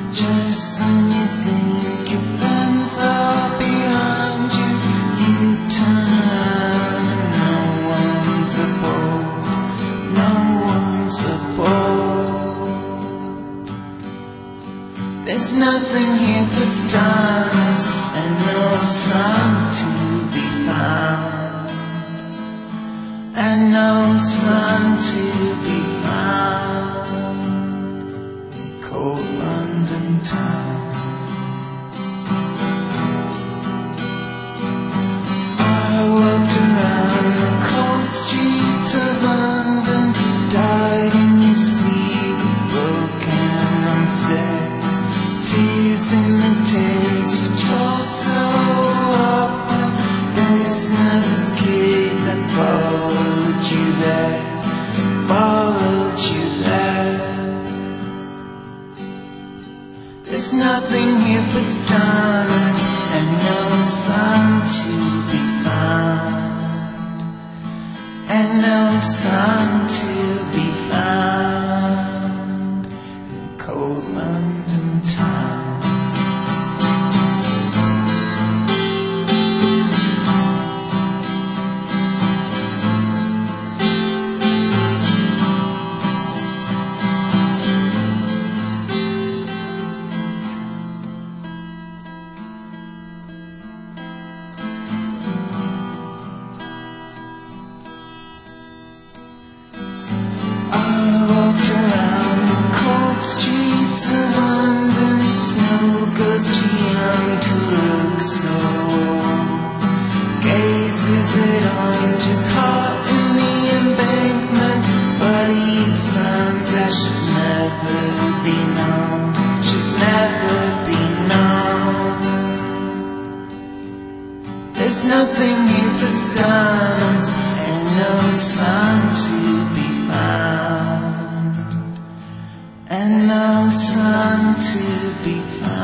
Just when you think your friends are behind you, you turn and no one's aboard, no one's aboard. There's nothing here for stars and no sun to be found, and no sun to be found in cold London town. I walked around the cold streets of London, died in your sleep, broken on stairs, tears in the tears you told so often. This nervous kid that followed you there, followed you there. There's nothing here but stars and no sun to be found, and no sun to be found in cold London town. Streets of London, snow goes too young to look so old. Gazes at oranges hot in the embankment, but eats signs that should never be known, should never be known. There's nothing here for stars and no sun to be found, and no sun to be found.